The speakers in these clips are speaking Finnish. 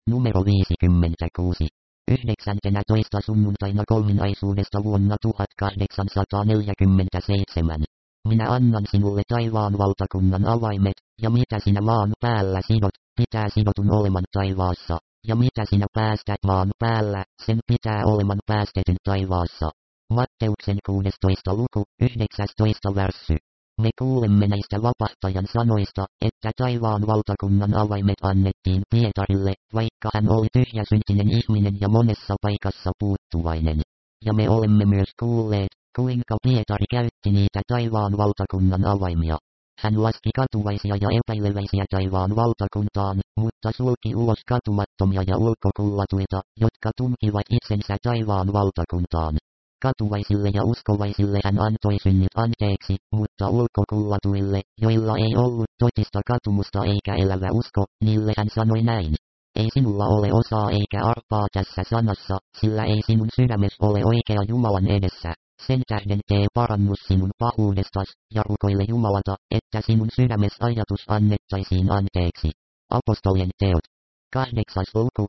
Numero 56. 19. sunnuntaina kolminaisuudesta vuonna 1847. Minä annan sinulle taivaan valtakunnan avaimet, ja mitä sinä maan päällä sidot, pitää sidotun oleman taivaassa, ja mitä sinä päästät maan päällä, sen pitää oleman päästetyn taivaassa. Matteuksen 16. luku, 19. värssy. Me kuulemme näistä vapahtajan sanoista, että taivaan valtakunnan avaimet annettiin Pietarille, vaikka hän oli tyhjäsyntinen ihminen ja monessa paikassa puuttuvainen. Ja me olemme myös kuulleet, kuinka Pietari käytti niitä taivaan valtakunnan avaimia. Hän laski katuvaisia ja epäileväisiä taivaan valtakuntaan, mutta sulki ulos katumattomia ja ulkokullatuita, jotka tunkivat itsensä taivaan valtakuntaan. Katuvaisille ja uskovaisille hän antoi synnit anteeksi, mutta ulkokullatuille, joilla ei ollut totista katumusta eikä elävä usko, niille hän sanoi näin. Ei sinulla ole osaa eikä arpaa tässä sanassa, sillä ei sinun sydämes ole oikea Jumalan edessä. Sen tähden tee parannus sinun pahuudestas, ja rukoile Jumalata, että sinun sydämes ajatus annettaisiin anteeksi. Apostolien teot. 8. luku,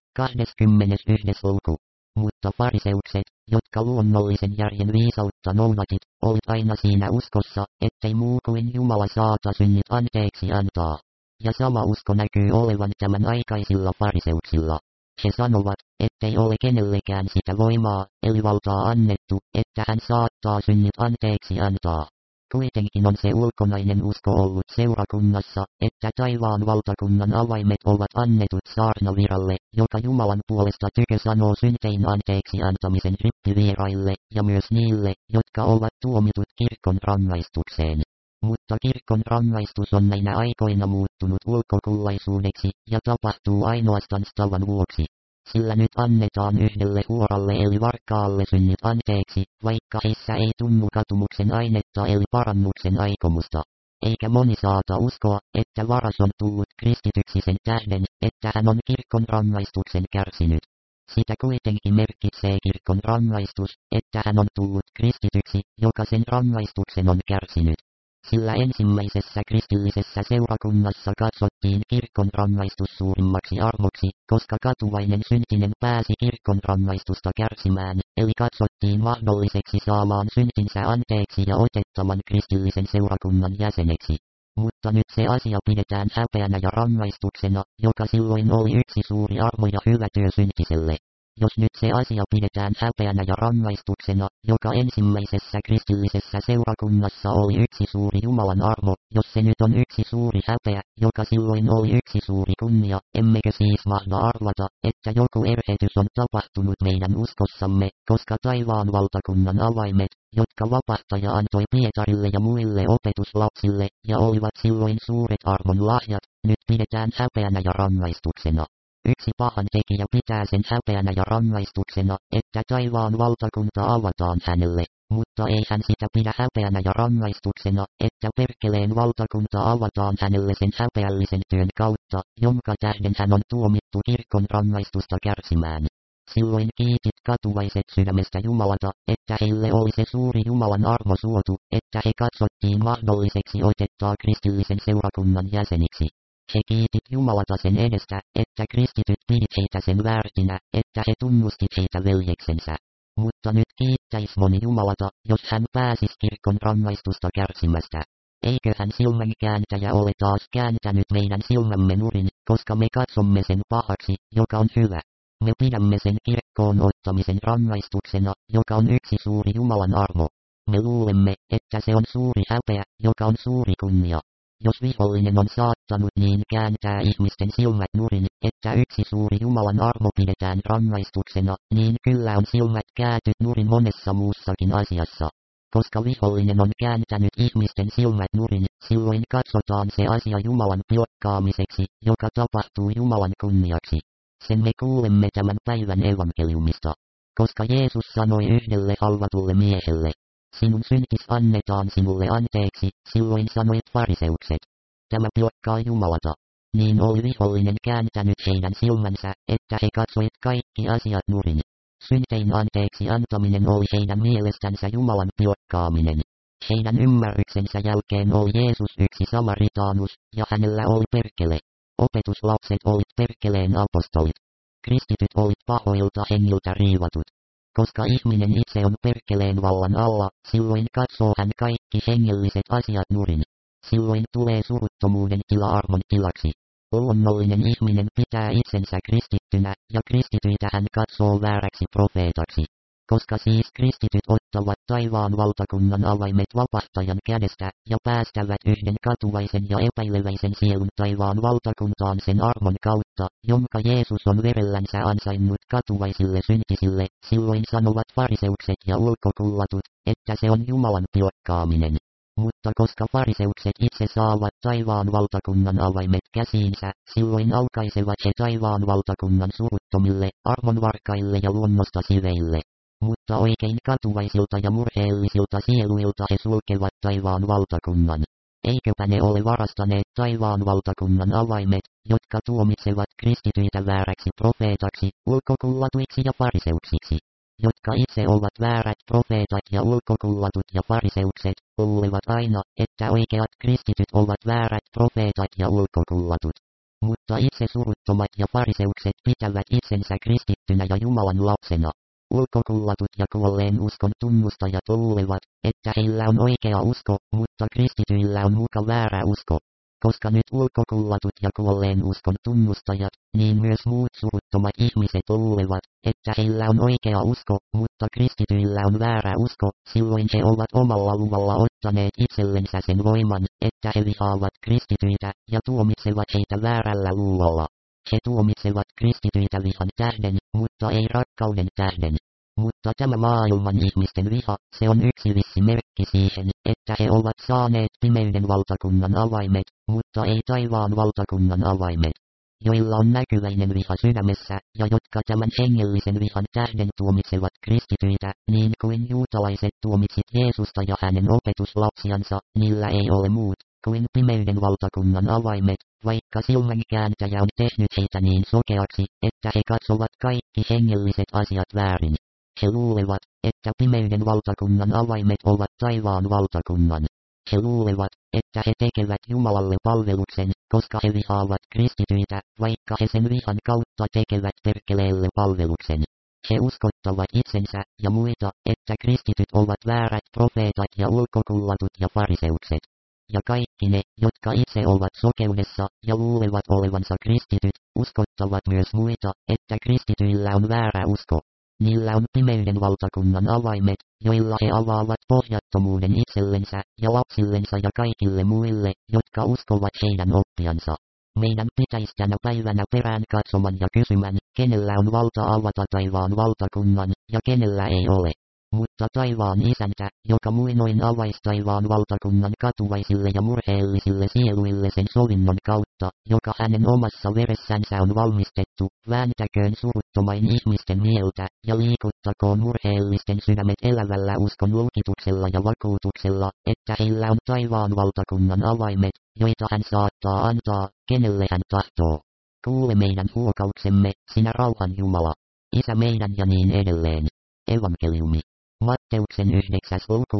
21. luku. Mutta fariseukset, jotka luonnollisen järjen viisautta noudatit, olit aina siinä uskossa, ettei muu kuin Jumala saata synnit anteeksi antaa. Ja sama usko näkyy olevan tämän aikaisilla fariseuksilla. He sanovat, ettei ole kenellekään sitä voimaa, eli valtaa annettu, että hän saattaa synnit anteeksi antaa. Kuitenkin on se ulkonainen usko ollut seurakunnassa, että taivaan valtakunnan avaimet ovat annetut saarnaviralle, joka Jumalan puolesta tykö sanoo syntein anteeksi antamisen rippivieraille, ja myös niille, jotka ovat tuomitut kirkon rangaistukseen. Mutta kirkon rangaistus on näinä aikoina muuttunut ulkokullaisuudeksi, ja tapahtuu ainoastaan tavan vuoksi. Sillä nyt annetaan yhdelle huoralle eli varkaalle synnit anteeksi, vaikka heissä ei tunnu katumuksen ainetta eli parannuksen aikomusta. Eikä moni saata uskoa, että varas on tullut kristityksi sen tähden, että hän on kirkon rangaistuksen kärsinyt. Sitä kuitenkin merkitsee kirkon rangaistus, että hän on tullut kristityksi, joka sen rangaistuksen on kärsinyt. Sillä ensimmäisessä kristillisessä seurakunnassa katsottiin kirkon rangaistus suurimmaksi armoksi, koska katuvainen syntinen pääsi kirkon rangaistusta kärsimään, eli katsottiin mahdolliseksi saamaan syntinsä anteeksi ja otettavan kristillisen seurakunnan jäseneksi. Mutta nyt se asia pidetään häpeänä ja rangaistuksena, joka silloin oli yksi suuri armo ja hyvä työ syntiselle. Jos nyt se asia pidetään häpeänä ja rangaistuksena, joka ensimmäisessä kristillisessä seurakunnassa oli yksi suuri Jumalan armo, jos se nyt on yksi suuri häpeä, joka silloin oli yksi suuri kunnia, emmekö siis mahda arvata, että joku erhetys on tapahtunut meidän uskossamme, koska taivaan valtakunnan avaimet, jotka vapahtaja antoi Pietarille ja muille opetuslapsille, ja olivat silloin suuret armon lahjat, nyt pidetään häpeänä ja rangaistuksena. Yksi pahan tekijä pitää sen häpeänä ja rangaistuksena, että taivaan valtakunta avataan hänelle, mutta ei hän sitä pidä häpeänä ja rangaistuksena, että perkeleen valtakunta avataan hänelle sen häpeällisen työn kautta, jonka tähden hän on tuomittu kirkon rangaistusta kärsimään. Silloin kiitit katuvaiset sydämestä Jumalata, että heille oli se suuri Jumalan armo suotu, että he katsottiin mahdolliseksi otettaa kristillisen seurakunnan jäseniksi. He kiitit Jumalata sen edestä, että kristityt pidit heitä sen väärtinä, että he tunnustit heitä veljeksensä. Mutta nyt kiittäis moni Jumalata, jos hän pääsis kirkon rangaistusta kärsimästä. Eikö hän silmänkääntäjä ole taas kääntänyt meidän silmämme nurin, koska me katsomme sen pahaksi, joka on hyvä. Me pidämme sen kirkkoon ottamisen rangaistuksena, joka on yksi suuri Jumalan armo. Me luulemme, että se on suuri häpeä, joka on suuri kunnia. Jos vihollinen on saattanut niin kääntää ihmisten silmät nurin, että yksi suuri Jumalan armo pidetään rangaistuksena, niin kyllä on silmät kääntynyt nurin monessa muussakin asiassa. Koska vihollinen on kääntänyt ihmisten silmät nurin, silloin katsotaan se asia Jumalan pilkkaamiseksi, joka tapahtuu Jumalan kunniaksi. Sen me kuulemme tämän päivän evankeliumista. Koska Jeesus sanoi yhdelle halvatulle miehelle, sinun syntis annetaan sinulle anteeksi, silloin sanoit fariseukset. Tämä pilkkaa Jumalata. Niin oli vihollinen kääntänyt heidän silmänsä, että he katsoivat kaikki asiat nurin. Syntein anteeksi antaminen oli heidän mielestänsä Jumalan pilkkaaminen. Heidän ymmärryksensä jälkeen oli Jeesus yksi samaritaanus, ja hänellä oli perkele. Opetuslapset olit perkeleen apostolit. kristityt olit pahoilta hengiltä riivatut. Koska ihminen itse on perkeleen vallan alla, silloin katsoo hän kaikki hengelliset asiat nurin. Silloin tulee suruttomuuden tila armon tilaksi. Luonnollinen ihminen pitää itsensä kristittynä, ja kristityitä hän katsoo vääräksi profeetaksi. Koska siis kristityt ottavat taivaan valtakunnan avaimet vapahtajan kädestä, ja päästävät yhden katuvaisen ja epäileväisen sielun taivaan valtakuntaan sen armon kautta, jonka Jeesus on verellänsä ansainnut katuvaisille syntisille, silloin sanovat fariseukset ja ulkokullatut, että se on Jumalan pilkkaaminen. Mutta koska fariseukset itse saavat taivaan valtakunnan avaimet käsiinsä, silloin aukaisevat he taivaan valtakunnan suruttomille, armonvarkaille ja luonnosta siveille. Mutta oikein katuvaisilta ja murheellisilta sieluilta he sulkevat taivaan valtakunnan. Eiköpä ne ole varastaneet taivaan valtakunnan avaimet, jotka tuomitsevat kristityitä vääräksi profeetaksi, ulkokullatuiksi ja fariseuksiksi. Jotka itse ovat väärät profeetat ja ulkokullatut ja fariseukset, luulevat aina, että oikeat kristityt ovat väärät profeetat ja ulkokullatut. Mutta itse suruttomat ja fariseukset pitävät itsensä kristittynä ja Jumalan lapsena. Ulkokullatut ja kuolleen uskon tunnustajat luulevat, että heillä on oikea usko, mutta kristityillä on muka väärä usko. Koska nyt ulkokullatut ja kuolleen uskon tunnustajat, niin myös muut suruttomat ihmiset luulevat, että heillä on oikea usko, mutta kristityillä on väärä usko, silloin he ovat omalla luvalla ottaneet itsellensä sen voiman, että he vihaavat kristityitä, ja tuomitsevat heitä väärällä luulolla. He tuomitsevat kristityitä vihan tähden, mutta ei rakkauden tähden. Mutta tämä maailman ihmisten viha, se on yksi vissi merkki siihen, että he ovat saaneet pimeyden valtakunnan avaimet, mutta ei taivaan valtakunnan avaimet. Joilla on näkyväinen viha sydämessä, ja jotka tämän hengellisen vihan tähden tuomitsevat kristityitä, niin kuin juutalaiset tuomitsit Jeesusta ja hänen opetuslapsiansa, niillä ei ole muut kuin pimeyden valtakunnan avaimet, vaikka silmänkääntäjä on tehnyt heitä niin sokeaksi, että he katsovat kaikki hengelliset asiat väärin. He luulevat, että pimeyden valtakunnan avaimet ovat taivaan valtakunnan. He luulevat, että he tekevät Jumalalle palveluksen, koska he vihaavat kristityitä, vaikka he sen vihan kautta tekevät perkeleelle palveluksen. He uskottavat itsensä ja muita, että kristityt ovat väärät profeetat ja ulkokullatut ja fariseukset. Ja kaikki ne, jotka itse ovat sokeudessa ja luulevat olevansa kristityt, uskottavat myös muita, että kristityillä on väärä usko. Niillä on pimeyden valtakunnan avaimet, joilla he avaavat pohjattomuuden itsellensä ja lapsillensa ja kaikille muille, jotka uskovat heidän oppiansa. Meidän pitäisi tänä päivänä perään katsoman ja kysymän, kenellä on valta avata taivaan valtakunnan, ja kenellä ei ole. Mutta taivaan isäntä, joka muinoin avaisi taivaan valtakunnan katuvaisille ja murheellisille sieluille sen sovinnon kautta, joka hänen omassa veressänsä on valmistettu, vääntäköön suruttomain ihmisten mieltä, ja liikuttakoon murheellisten sydämet elävällä uskon lukituksella ja vakuutuksella, että heillä on taivaan valtakunnan avaimet, joita hän saattaa antaa, kenelle hän tahtoo. Kuule meidän huokauksemme, sinä rauhan Jumala. Isä meidän ja niin edelleen. Evankeliumi. Matteuksen 9. luku,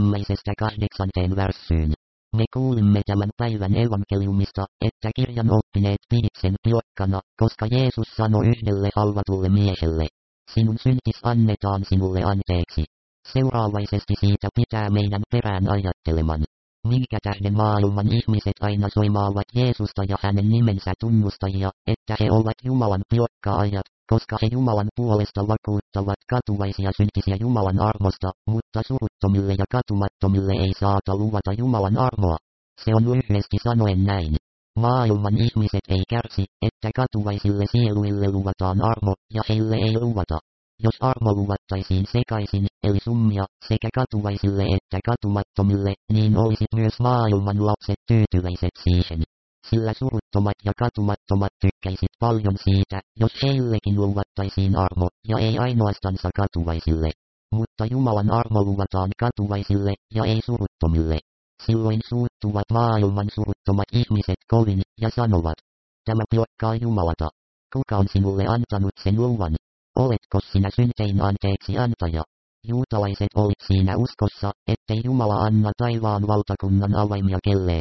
1-8 värssyyn. Me kuulimme tämän päivän evankeliumista, että kirjan oppineet pidit sen pilkkana, koska Jeesus sanoi yhdelle halvatulle miehelle: sinun syntis annetaan sinulle anteeksi. Seuraavaisesti siitä pitää meidän perään ajatteleman. Minkä tähden maailman ihmiset aina soimaavat Jeesusta ja hänen nimensä tunnustajia, että he ovat Jumalan pilkkaajat, koska he Jumalan puolesta vakuuttavat katuvaisia syntisiä Jumalan armosta, mutta suruttomille ja katumattomille ei saata luvata Jumalan armoa. Se on lyhyesti sanoen näin. Maailman ihmiset ei kärsi, että katuvaisille sieluille luvataan armo, ja heille ei luvata. Jos armo luvattaisiin sekaisin, eli summia, sekä katuvaisille että katumattomille, niin olisit myös maailman lapset tyytyväiset siihen. Sillä suruttomat ja katumattomat tykkäisit paljon siitä, jos heillekin luvattaisiin armo, ja ei ainoastansa katuvaisille. Mutta Jumalan armo luvataan katuvaisille, ja ei suruttomille. Silloin suuttuvat maailman suruttomat ihmiset kovin, ja sanovat: tämä pilkkaa Jumalata. Kuka on sinulle antanut sen luvan? Oletko sinä syntein anteeksi antaja? Juutalaiset olit siinä uskossa, ettei Jumala anna taivaan valtakunnan avaimia kelleen.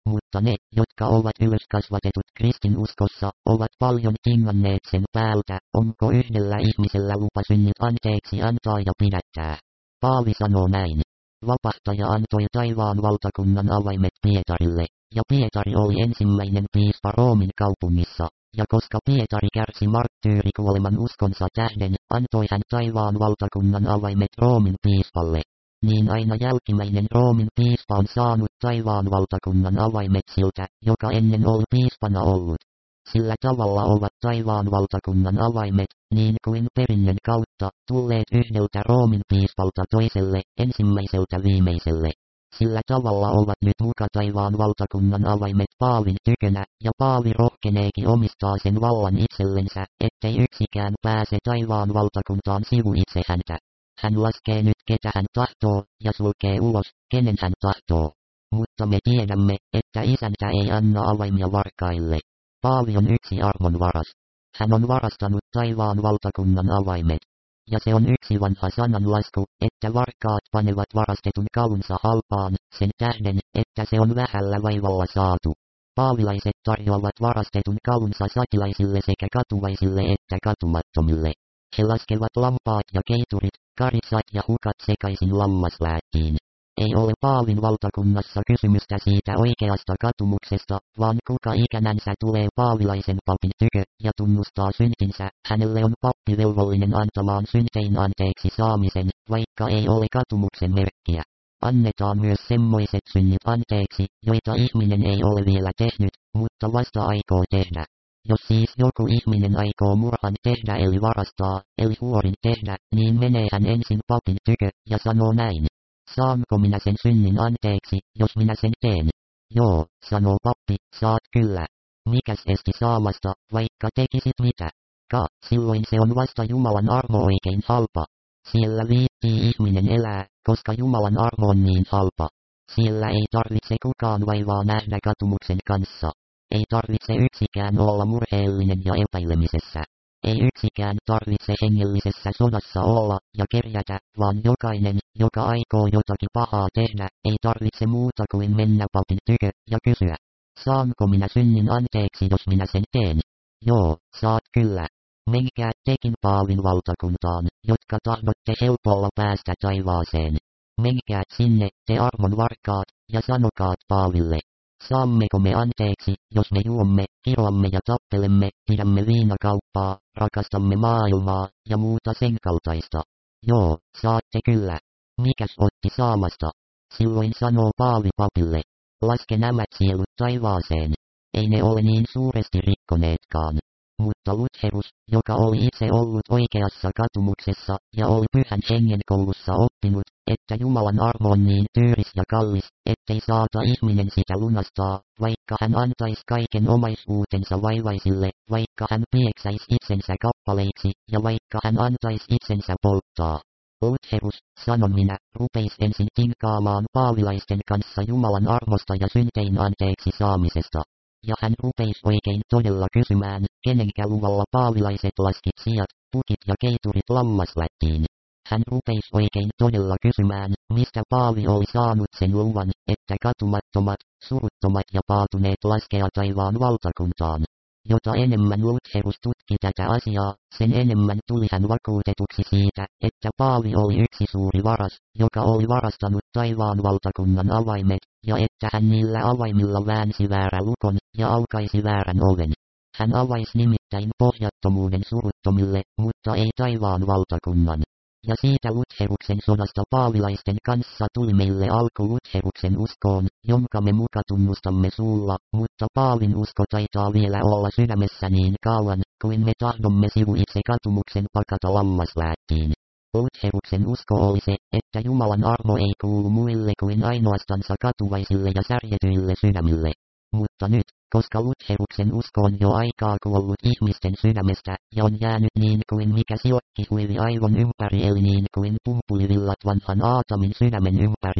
mutta ne, jotka ovat ylöskasvatetut kristinuskossa, ovat paljon tinganneet sen päältä, onko yhdellä ihmisellä lupa synnit anteeksi antaa ja pidättää. Paavi sanoo näin. Vapahtaja antoi taivaan valtakunnan avaimet Pietarille, ja Pietari oli ensimmäinen piispa Roomin kaupungissa, ja koska Pietari kärsi marttyyrikuoleman uskonsa tähden, antoi hän taivaan valtakunnan avaimet Roomin piispalle. Niin aina jälkimmäinen Roomin piispa on saanut taivaan valtakunnan avaimet siltä, joka ennen oli piispana ollut. Sillä tavalla ovat taivaan valtakunnan avaimet, niin kuin perinnön kautta, tulleet yhdeltä Roomin piispalta toiselle, ensimmäiseltä viimeiselle. Sillä tavalla ovat nyt muka taivaan valtakunnan avaimet Paavin tykönä, ja Paavi rohkeneekin omistaa sen vallan itsellensä, ettei yksikään pääse taivaan valtakuntaan sivu itse häntä. Hän laskee nyt ketä hän tahtoo, ja sulkee ulos, kenen hän tahtoo. Mutta me tiedämme, että isäntä ei anna avaimia varkaille. Paavi on yksi armon varas. Hän on varastanut taivaan valtakunnan avaimet. Ja se on yksi vanha sananlasku, että varkaat panevat varastetun kaunsa halpaan, sen tähden, että se on vähällä vaivalla saatu. Paavilaiset tarjoavat varastetun kaunsa satilaisille sekä katuvaisille että katumattomille. He laskevat lampaat ja keiturit, karitsat ja hukat sekaisin lammaslääkkiin. Ei ole Paavin valtakunnassa kysymystä siitä oikeasta katumuksesta, vaan kuka ikänänsä tulee paavilaisen papin tykö ja tunnustaa syntinsä, hänelle on pappi velvollinen antamaan syntein anteeksi saamisen, vaikka ei ole katumuksen merkkiä. Annetaan myös semmoiset synnit anteeksi, joita ihminen ei ole vielä tehnyt, mutta vasta aikoo tehdä. Jos siis joku ihminen aikoo murhan tehdä eli varastaa, eli huorin tehdä, niin menee hän ensin papin tykö ja sanoo näin. Saanko minä sen synnin anteeksi, jos minä sen teen? Joo, sanoo pappi, saat kyllä. Mikäs esti saamasta, vaikka tekisit mitä? Silloin se on vasta Jumalan armo oikein halpa. Siellä viittii ihminen elää, koska Jumalan armo on niin halpa. Siellä ei tarvitse kukaan vaivaa nähdä katumuksen kanssa. Ei tarvitse yksikään olla murheellinen ja epäilemisessä. Ei yksikään tarvitse hengellisessä sodassa olla ja kerjätä, vaan jokainen, joka aikoo jotakin pahaa tehdä, ei tarvitse muuta kuin mennä papin tykö ja kysyä. Saanko minä synnin anteeksi, jos minä sen teen? Joo, saat kyllä. Menkää tekin Paavin valtakuntaan, jotka tahdotte helpolla päästä taivaaseen. Menkää sinne, te armon varkaat, ja sanokaat Paaville. Saammeko me anteeksi, jos me juomme, kiroamme ja tappelemme, pidämme viinakauppaa, rakastamme maailmaa, ja muuta sen kaltaista? Joo, saatte kyllä. Mikäs otti saamasta? Silloin sanoo Paavi papille. Laske nämä sielut taivaaseen. Ei ne ole niin suuresti rikkoneetkaan. Mutta Lutherus, joka oli itse ollut oikeassa katumuksessa, ja oli pyhän hengen koulussa oppinut, että Jumalan armo on niin tyyris ja kallis, ettei saata ihminen sitä lunastaa, vaikka hän antaisi kaiken omaisuutensa vaivaisille, vaikka hän pieksäisi itsensä kappaleiksi, ja vaikka hän antaisi itsensä polttaa. Lutherus, sanon minä, rupeisi ensin tinkaamaan paavilaisten kanssa Jumalan armosta ja syntein anteeksi saamisesta. Ja hän rupeisi oikein todella kysymään, kenenkä luvalla paavilaiset laskit siat, pukit ja keiturit lammaslättiin. Hän rupeisi oikein todella kysymään, mistä Paavi oli saanut sen luvan, että katumattomat, suruttomat ja paatuneet laskea taivaan valtakuntaan. Jota enemmän Lutherus tutki tätä asiaa, sen enemmän tuli hän vakuutetuksi siitä, että Paavi oli yksi suuri varas, joka oli varastanut taivaan valtakunnan avaimet, ja että hän niillä avaimilla väänsi väärän lukon, ja aukaisi väärän oven. Hän avaisi nimittäin pohjattomuuden suruttomille, mutta ei taivaan valtakunnan. Ja siitä Lutheruksen sodasta paavilaisten kanssa tuli meille alku Lutheruksen uskoon, jonka me muka tunnustamme suulla, mutta Paavin usko taitaa vielä olla sydämessä niin kauan, kuin me tahdomme sivuitse katumuksen pakata lammaslääkkiin. Lutheruksen usko oli se, että Jumalan armo ei kuulu muille kuin ainoastansa katuvaisille ja särjetyille sydämille. Mutta nyt, koska Lutheruksen usko on jo aikaa kuollut ihmisten sydämestä, ja on jäänyt niin kuin mikä sijoitti huivi aivon ympäri eli niin kuin pumpulivillat vanhan Aatamin sydämen ympäri, nyt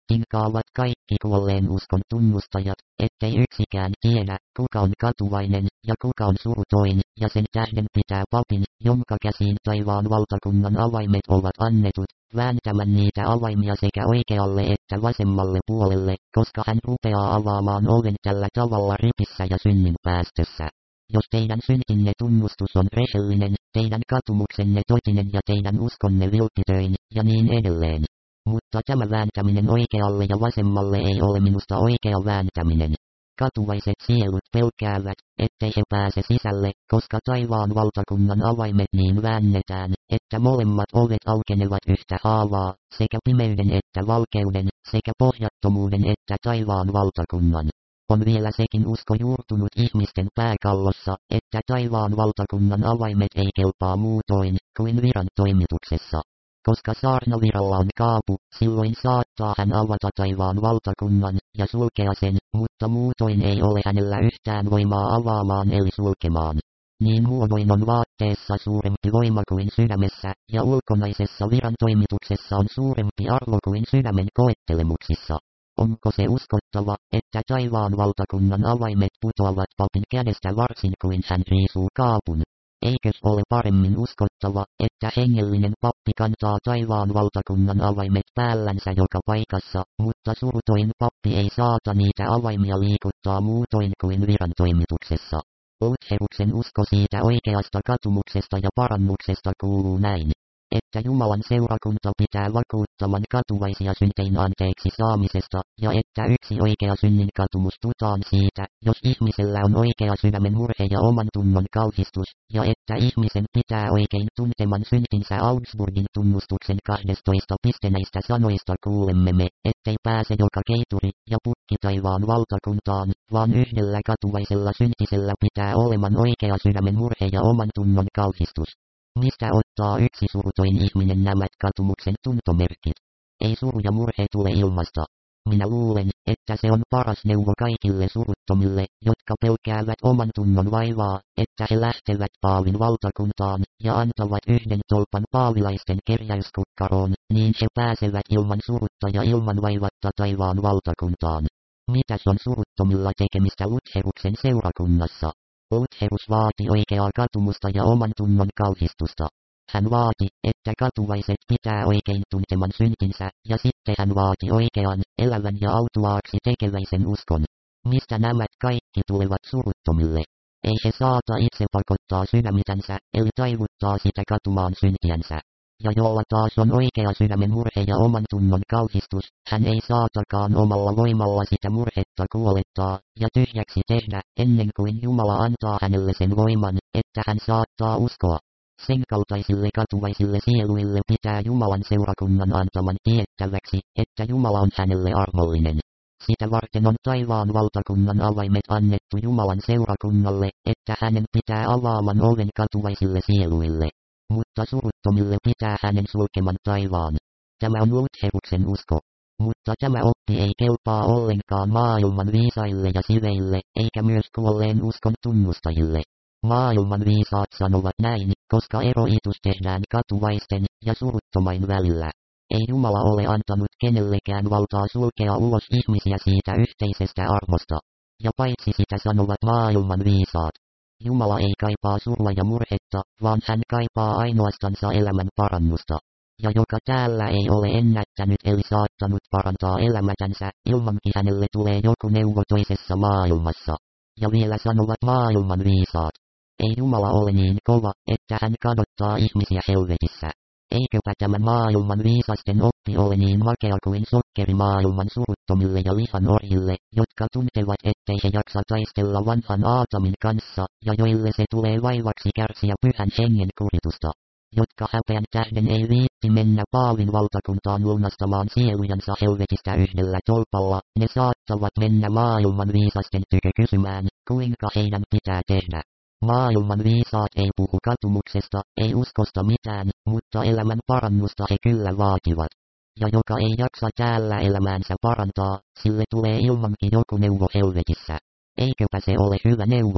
Kinkaavat kaikki kuolleen uskon tunnustajat, ettei yksikään tiedä, kuka on katuvainen ja kuka on surutoin, ja sen tähden pitää papin, jonka käsiin taivaan valtakunnan avaimet ovat annetut, vääntämään niitä avaimia sekä oikealle että vasemmalle puolelle, koska hän rupeaa avaamaan oven tällä tavalla ripissä ja synnin päästössä. Jos teidän syntinne tunnustus on rehellinen, teidän katumuksenne totinen ja teidän uskonne vilpittöin, ja niin edelleen. Mutta tämä vääntäminen oikealle ja vasemmalle ei ole minusta oikea vääntäminen. Katuvaiset sielut pelkäävät, ettei he pääse sisälle, koska taivaan valtakunnan avaimet niin väännetään, että molemmat ovet aukenevat yhtä haavaa, sekä pimeyden että valkeuden, sekä pohjattomuuden että taivaan valtakunnan. On vielä sekin usko juurtunut ihmisten pääkallossa, että taivaan valtakunnan avaimet ei kelpaa muutoin, kuin viran toimituksessa. Koska saarnaviralla on kaapu, silloin saattaa hän avata taivaan valtakunnan, ja sulkea sen, mutta muutoin ei ole hänellä yhtään voimaa avaamaan eli sulkemaan. Niin muodoin on vaatteessa suurempi voima kuin sydämessä, ja ulkonaisessa viran toimituksessa on suurempi arvo kuin sydämen koettelemuksissa. Onko se uskottava, että taivaan valtakunnan avaimet putoavat papin kädestä varsin kuin hän riisuu kaapun? Eikös ole paremmin uskottava, että hengellinen pappi kantaa taivaan valtakunnan avaimet päällänsä joka paikassa, mutta surutoin pappi ei saata niitä avaimia liikuttaa muutoin kuin viran toimituksessa. Lutheruksen usko siitä oikeasta katumuksesta ja parannuksesta kuuluu näin, että Jumalan seurakunta pitää vakuuttaman katuvaisia syntein anteeksi saamisesta, ja että yksi oikea synnin katumus tutaan siitä, jos ihmisellä on oikea sydämen murhe ja oman tunnon kauhistus, ja että ihmisen pitää oikein tunteman syntinsä. Augsburgin tunnustuksen 12 näistä sanoista kuulemme me, ettei pääse joka keituri ja pukki taivaan valtakuntaan, vaan yhdellä katuvaisella syntisellä pitää oleman oikea sydämen murhe ja oman tunnon kauhistus. Mistä ottaa yksi surutoin ihminen nämä katumuksen tuntomerkit? Ei suru ja murhe tule ilmasta. Minä luulen, että se on paras neuvo kaikille suruttomille, jotka pelkäävät oman tunnon vaivaa, että he lähtevät paavin valtakuntaan, ja antavat yhden tolpan paavilaisten kerjäyskukkaroon, niin he pääsevät ilman surutta ja ilman vaivatta taivaan valtakuntaan. Mitäs on suruttomilla tekemistä Lutheruksen seurakunnassa? Lutherus vaati oikeaa katumusta ja oman tunnon kauhistusta. Hän vaati, että katuvaiset pitää oikein tunteman syntinsä, ja sitten hän vaati oikean, elävän ja autuaaksi tekeväisen uskon. Mistä nämä kaikki tulevat suruttomille? Ei he saata itse pakottaa sydämitänsä, eli taivuttaa sitä katumaan syntiänsä. Ja jolla taas on oikea sydämen murhe ja oman tunnon kauhistus, hän ei saatakaan omalla voimalla sitä murhetta kuolettaa, ja tyhjäksi tehdä, ennen kuin Jumala antaa hänelle sen voiman, että hän saattaa uskoa. Sen kaltaisille katuvaisille sieluille pitää Jumalan seurakunnan antaman tiettäväksi, että Jumala on hänelle armollinen. Sitä varten on taivaan valtakunnan avaimet annettu Jumalan seurakunnalle, että hänen pitää avaaman oven katuvaisille sieluille. Mutta suruttomille pitää hänen sulkeman taivaan. Tämä on Lutheruksen usko. Mutta tämä oppi ei kelpaa ollenkaan maailman viisaille ja siveille, eikä myös kuolleen uskon tunnustajille. Maailman viisaat sanovat näin, koska eroitus tehdään katuvaisten ja suruttomain välillä. Ei Jumala ole antanut kenellekään valtaa sulkea ulos ihmisiä siitä yhteisestä armosta. Ja paitsi sitä sanovat maailman viisaat. Jumala ei kaipaa surua ja murhetta, vaan hän kaipaa ainoastansa elämän parannusta. Ja joka täällä ei ole ennättänyt eli saattanut parantaa elämätänsä, ilmankin hänelle tulee joku neuvo toisessa maailmassa. Ja vielä sanovat maailman viisaat. Ei Jumala ole niin kova, että hän kadottaa ihmisiä helvetissä. Eiköpä tämä maailman viisasten oppi ole niin makea kuin sokkeri maailman suruttomille ja lihan orjille, jotka tuntevat ettei he jaksa taistella vanhan Aatamin kanssa, ja joille se tulee vaivaksi kärsiä pyhän hengen kuritusta. Jotka häpeän tähden ei viitti mennä paavin valtakuntaan lunastamaan sielujansa helvetistä yhdellä tolpalla, ne saattavat mennä maailman viisasten tykö kysymään, kuinka heidän pitää tehdä. Maailman viisaat ei puhu katumuksesta, ei uskosta mitään, mutta elämän parannusta he kyllä vaativat. Ja joka ei jaksa täällä elämäänsä parantaa, sille tulee ilmankin joku neuvo helvetissä. Eiköpä se ole hyvä neuvo?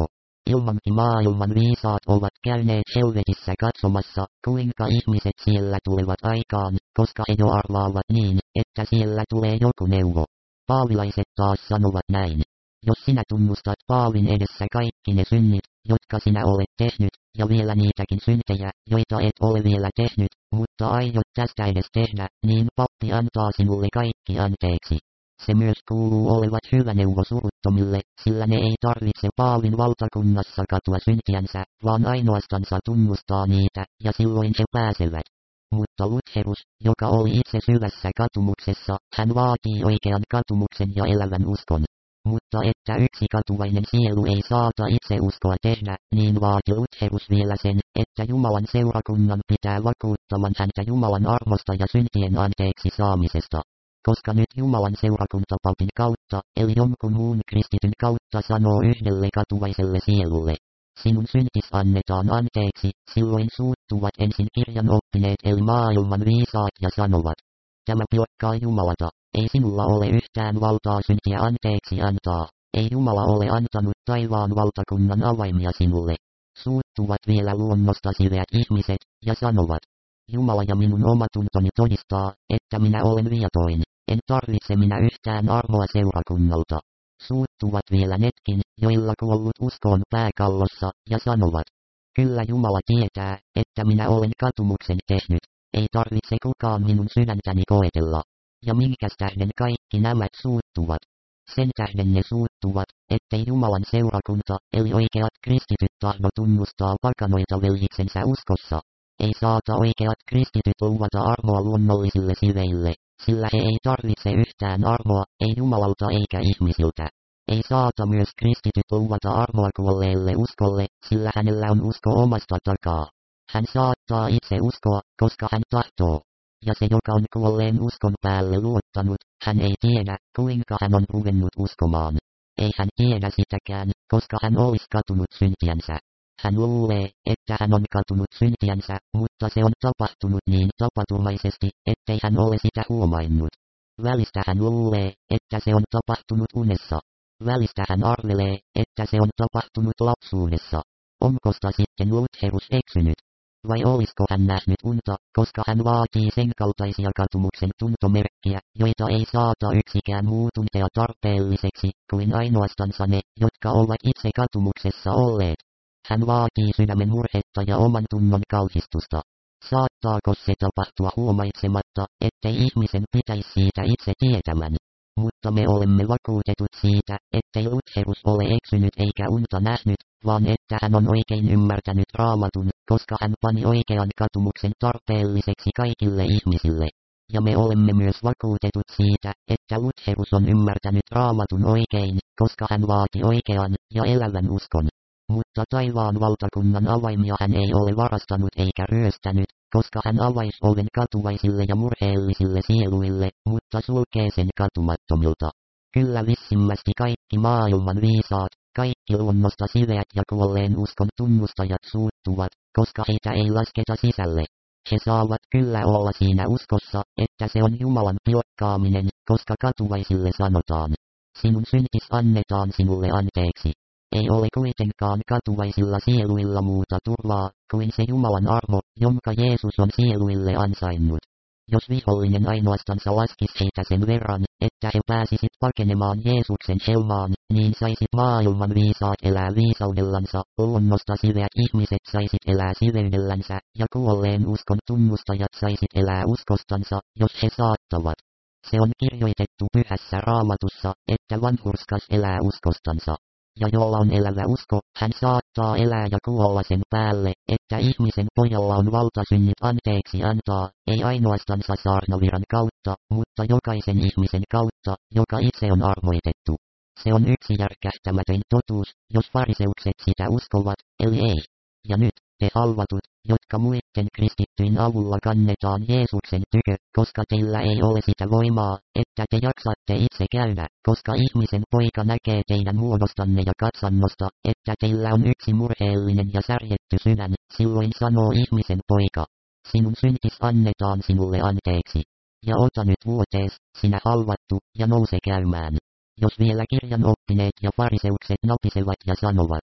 ilmankin maailman viisaat ovat käyneet helvetissä katsomassa, kuinka ihmiset siellä tulevat aikaan, koska he jo arvaavat niin, että siellä tulee joku neuvo. Paavilaiset taas sanovat näin. Jos sinä tunnustat Paavin edessä kaikki ne synnit, jotka sinä olet tehnyt, ja vielä niitäkin syntejä, joita et ole vielä tehnyt, mutta aiot tästä edes tehdä, niin pappi antaa sinulle kaikki anteeksi. Se myös kuuluu olevat hyvä neuvo suruttomille, sillä ne ei tarvitse Paavin valtakunnassa katua syntiänsä, vaan ainoastansa tunnustaa niitä, ja silloin he pääsevät. Mutta Lutherus, joka oli itse syvässä katumuksessa, hän vaatii oikean katumuksen ja elävän uskon. Mutta että yksi katuvainen sielu ei saata itse uskoa tehdä, niin vaati Lutherus vielä sen, että Jumalan seurakunnan pitää vakuuttaman häntä Jumalan armosta ja syntien anteeksi saamisesta. Koska nyt Jumalan seurakunta papin kautta, eli jonkun muun kristityn kautta sanoo yhdelle katuvaiselle sielulle. Sinun syntis annetaan anteeksi, silloin suuttuvat ensin kirjan oppineet eli maailman viisaat ja sanovat. Tämä pilkkaa Jumalata, ei sinulla ole yhtään valtaa syntiä anteeksi antaa, ei Jumala ole antanut taivaan valtakunnan avaimia sinulle. Suuttuvat vielä luonnosta siveät ihmiset, ja sanovat. Jumala ja minun omatuntoni todistaa, että minä olen viatoin, en tarvitse minä yhtään armoa seurakunnalta. Suuttuvat vielä netkin, joilla kuollut usko on pääkallossa, ja sanovat. Kyllä Jumala tietää, että minä olen katumuksen tehnyt, ei tarvitse kukaan minun sydäntäni koetella. Ja minkäs tähden kaikki nämä suuttuvat? Sen tähden ne suuttuvat, ettei Jumalan seurakunta, eli oikeat kristityt tahdo tunnustaa pakanoita veljiksensä uskossa. Ei saata oikeat kristityt luvata armoa luonnollisille siveille, sillä he ei tarvitse yhtään armoa, ei Jumalalta eikä ihmisiltä. Ei saata myös kristityt luvata armoa kuolleelle uskolle, sillä hänellä on usko omasta takaa. Hän saattaa itse uskoa, koska hän tahtoo. Ja se, joka on kuolleen uskon päälle luottanut, hän ei tiedä, kuinka hän on ruvennut uskomaan. Ei hän tiedä sitäkään, koska hän olisi katunut syntiänsä. Hän luulee, että hän on katunut syntiänsä, mutta se on tapahtunut niin tapaturmaisesti, ettei hän ole sitä huomainnut. Välistä hän luulee, että se on tapahtunut unessa. Välistä hän arvelee, että se on tapahtunut lapsuudessa. Onkosta sitten Lutherus eksynyt? Vai olisiko hän nähnyt unta, koska hän vaatii sen kaltaisia katumuksen tuntomerkkiä, joita ei saata yksikään muu tuntea tarpeelliseksi, kuin ainoastansa ne, jotka ovat itse katumuksessa olleet. Hän vaatii sydämen murhetta ja oman tunnon kauhistusta. Saattaako se tapahtua huomaitsematta, ettei ihmisen pitäisi siitä itse tietämän? Mutta me olemme vakuutetut siitä, ettei Lutherus ole eksynyt eikä unta nähnyt, vaan että hän on oikein ymmärtänyt Raamatun, koska hän pani oikean katumuksen tarpeelliseksi kaikille ihmisille. Ja me olemme myös vakuutetut siitä, että Lutherus on ymmärtänyt Raamatun oikein, koska hän vaati oikean ja elävän uskon. Mutta taivaan valtakunnan avaimia hän ei ole varastanut eikä ryöstänyt, koska hän avaisi oven katuvaisille ja murheellisille sieluille, mutta sulkee sen katumattomilta. Kyllä vissimmästi kaikki maailman viisaat, kaikki luonnosta siveät ja kuolleen uskon tunnustajat suuttuvat, koska heitä ei lasketa sisälle. He saavat kyllä olla siinä uskossa, että se on Jumalan pilkkaaminen, koska katuvaisille sanotaan. Sinun syntis annetaan sinulle anteeksi. Ei ole kuitenkaan katuvaisilla sieluilla muuta turvaa, kuin se Jumalan armo, jonka Jeesus on sieluille ansainnut. Jos vihollinen ainoastansa laskisi heitä sen verran, että he pääsisit pakenemaan Jeesuksen helmaan, niin saisit maailman viisaat elää viisaudellansa, luonnosta siveät ihmiset saisit elää siveydellänsä, ja kuolleen uskon tunnustajat saisit elää uskostansa, jos he saattavat. Se on kirjoitettu pyhässä Raamatussa, että vanhurskas elää uskostansa. Ja jolla on elävä usko, hän saattaa elää ja kuolla sen päälle, että ihmisen pojalla on valta synnit anteeksi antaa, ei ainoastansa saarnaviran kautta, mutta jokaisen ihmisen kautta, joka itse on armoitettu. Se on yksi järkähtämätön totuus, jos fariseukset sitä uskovat, eli ei. Ja nyt, te halvatut, jotka muiden kristittyjen avulla kannetaan Jeesuksen tykö, koska teillä ei ole sitä voimaa, että te jaksatte itse käydä, koska ihmisen poika näkee teidän muodostanne ja katsannosta, että teillä on yksi murheellinen ja särjetty sydän, silloin sanoo ihmisen poika. Sinun syntis annetaan sinulle anteeksi. Ja ota nyt vuotees, sinä halvattu, ja nouse käymään. Jos vielä kirjan oppineet ja fariseukset napisevat ja sanovat.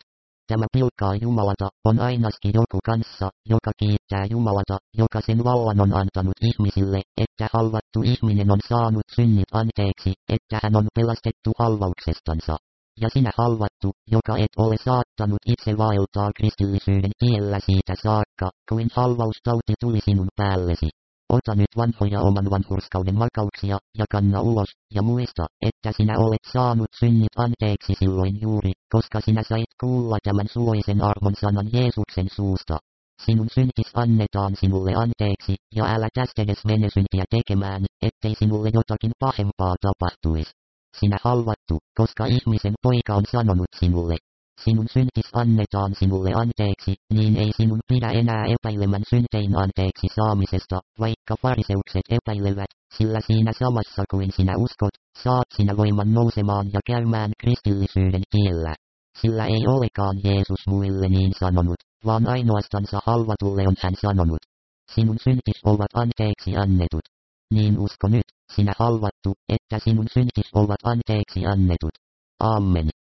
tämä pilkkaa Jumalata, on ainakin joku kanssa, joka kiittää Jumalata, joka sen vallan on antanut ihmisille, että halvattu ihminen on saanut synnit anteeksi, että hän on pelastettu halvauksestansa. Ja sinä halvattu, joka et ole saattanut itse vaeltaa kristillisyyden tiellä siitä saakka, kuin halvaustauti tuli sinun päällesi. Ota nyt vanhoja oman vanhurskauden makauksia, ja kanna ulos, ja muista, että sinä olet saanut synnit anteeksi silloin juuri, koska sinä sait kuulla tämän suloisen armon sanan Jeesuksen suusta. Sinun syntis annetaan sinulle anteeksi, ja älä tästä edes mene syntiä tekemään, ettei sinulle jotakin pahempaa tapahtuisi. Sinä halvattu, koska ihmisen poika on sanonut sinulle. Sinun syntis annetaan sinulle anteeksi, niin ei sinun pidä enää epäilemän syntein anteeksi saamisesta, vaikka fariseukset epäilevät, sillä siinä samassa kuin sinä uskot, saat sinä voiman nousemaan ja käymään kristillisyyden tiellä. Sillä ei olekaan Jeesus muille niin sanonut, vaan ainoastansa halvatulle on hän sanonut. Sinun syntis ovat anteeksi annetut. Niin usko nyt, sinä halvattu, että sinun syntis ovat anteeksi annetut. Amen.